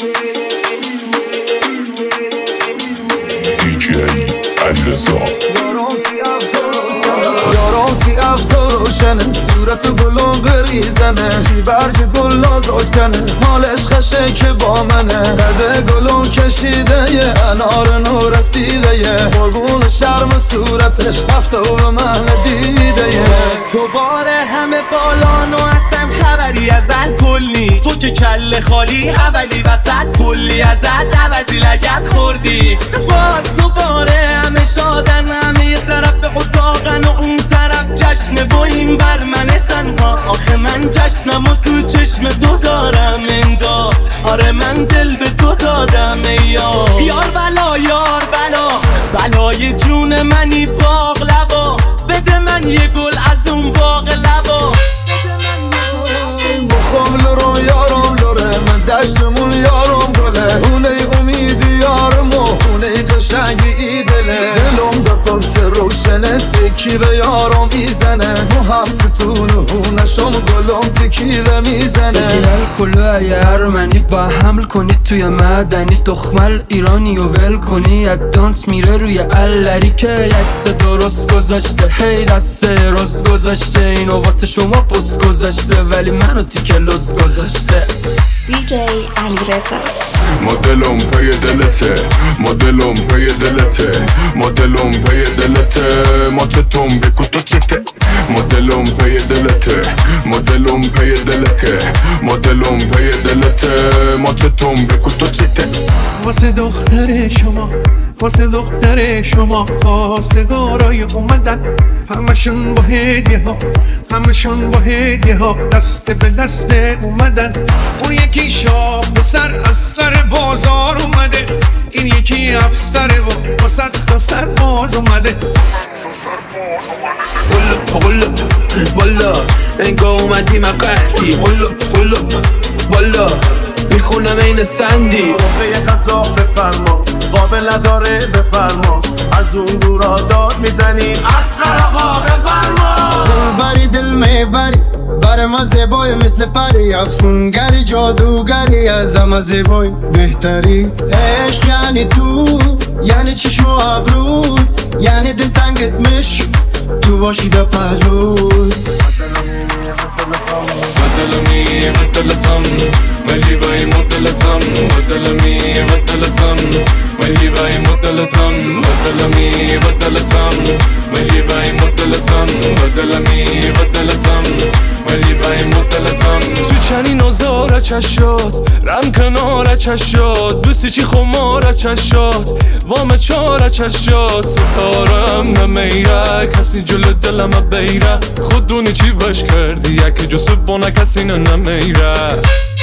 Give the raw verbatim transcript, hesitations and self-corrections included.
یارم تی افتا روشنه صورت گلم بریزنه چی برگ گل نازکتنه حالش خشه که با منه رده گلم کشیده یه انار نو رسیده یه قربون شرم صورتش هفته و به من دیده یه دوباره همه بالان و اصلا خبری ازت کلی تو که کل خالی اولی وسط کلی ازت عوضی لگت خوردی باز دوباره همه شادن همه یه طرف اتاقن و اون طرف جشنه و این بر من تنها آخه من جشنم و تو چشم تو دارم انگار آره من دل به تو دادم ای یار یار بلا یار بلا بلای جون منی باقلبا بده من یه گل از اون باقلبا بخوام لرو یارم لره من دشتمون یارم گله اونه امیدی یارم و اونه قشنگی ای دله دلم در قرص روشنه تکی به یارم میزنه مو هم ستون و هونشم گلم تکیله میزنه بگیرل کلو ای ارمنی با حمل کنی توی مدنی دخمل ایرانی و ول کنی یک دانس میره روی الری که یکس درست گذاشته هی دست راست گذاشته اینو واسه شما پست گذاشته ولی منو تیکه لز گذاشته دی جی علیرضا مدلم پی دلته مدلم پی دلته مدلم پی دلته ما چتم بکو تو چته مدلم پی دلته مدلم پی دلته مدلم پی دلته ما چتم بکو تو چته واسه دختر شما واسه دختر شما خواستگارای اومدن همشون با هدیه ها همشون با هدیه ها دست به دست اومدن اون یکی شاه و سر از سر بازار اومده این یکی افسر و واسه تا سر باز اومده قلب قلب والا انگاه اومدی مقعدی قلب قلب والا میخونم این سندی موقع غذا بفرما قابل نداره بفرما از اون دورا داد میزنی اصغر آقا بفرما بری دل میبری بر ما زیبای مثل پری افسونگری جادوگری از همه زیبای بهتری عشق یعنی تو یعنی چشم و ابرو یعنی دل تنگت مش تو باشی دا پهلوی مدلمی مدلتم ولی بای مدلتم مدلمی مدلتم ولی بای مدلتم مدلمی مدلتم ولی بای مدلتم مدلمی مدلتم ولی بای مدلتم تو چنین آزار چشات رم کنار چشات دوستی چی خمار چشات وام چار چشات ستارم نمیره کسی جلو دلم بیره خودونی چی وش کردی یکی جو سبونه کسی نمیره